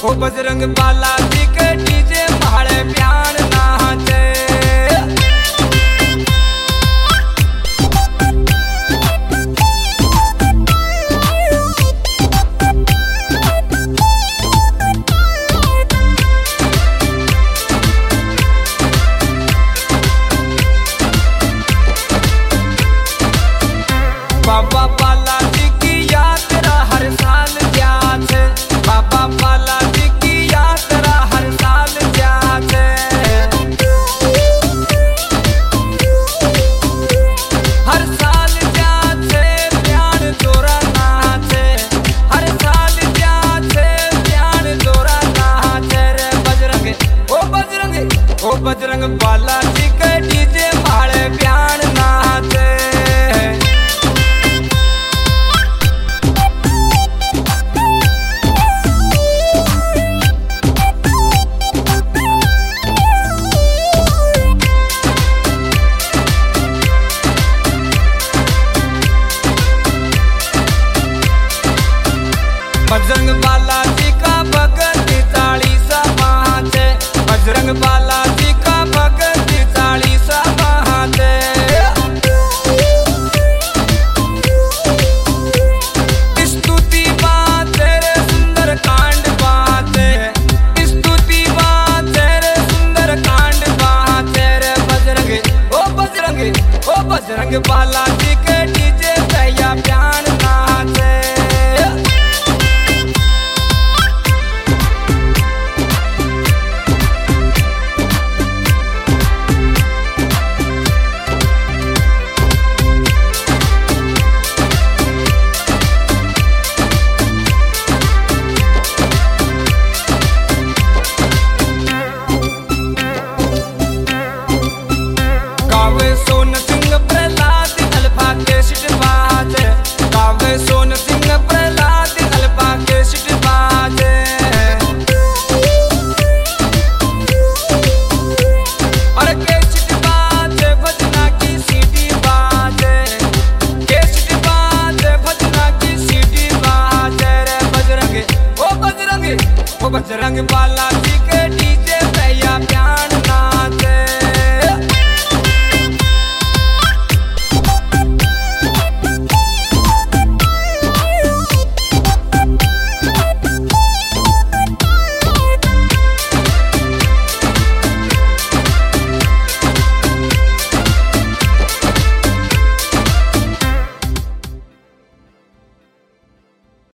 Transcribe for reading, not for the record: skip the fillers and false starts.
ओ बजरंग बाला जी के डीजे पहाड़े प्यार नाचे। बाबा बाला जी की यात्रा हर साल जाते, बाबा बाला जी की यात्रा हर साल जाते। हर साल जाते प्यार जोरा नाचे, हर साल जाते प्यार जोरा नाचे रे बजरंग। ओ बजरंग, ओ बजरंग बाला जी के डीजे पहाड़े प्यार नाचे। बजरंग बाला जी का भगत 40 महाते, बजरंग बाला जी का भगत 40 महाते। स्तुति बात तेरे सुंदर कांड बाते, स्तुति बात तेरे सुंदर कांड बाते रे बजरंग। ओ बजरंग, ओ बजरंग बाला जी के डीजे भैया प्यार नाचे। गावे सोन सिंह प्रहलाद अल्फा के सिट बाजे, गावे सोन सिंह प्रहलाद अल्फा के सिट बाजे। और के सिट बाजे भजना की सीटी बाजे, के सिट बाजे भजना की सीटी बाजे रे बजरंग। ओ बजरंग, ओ बजरंग बाला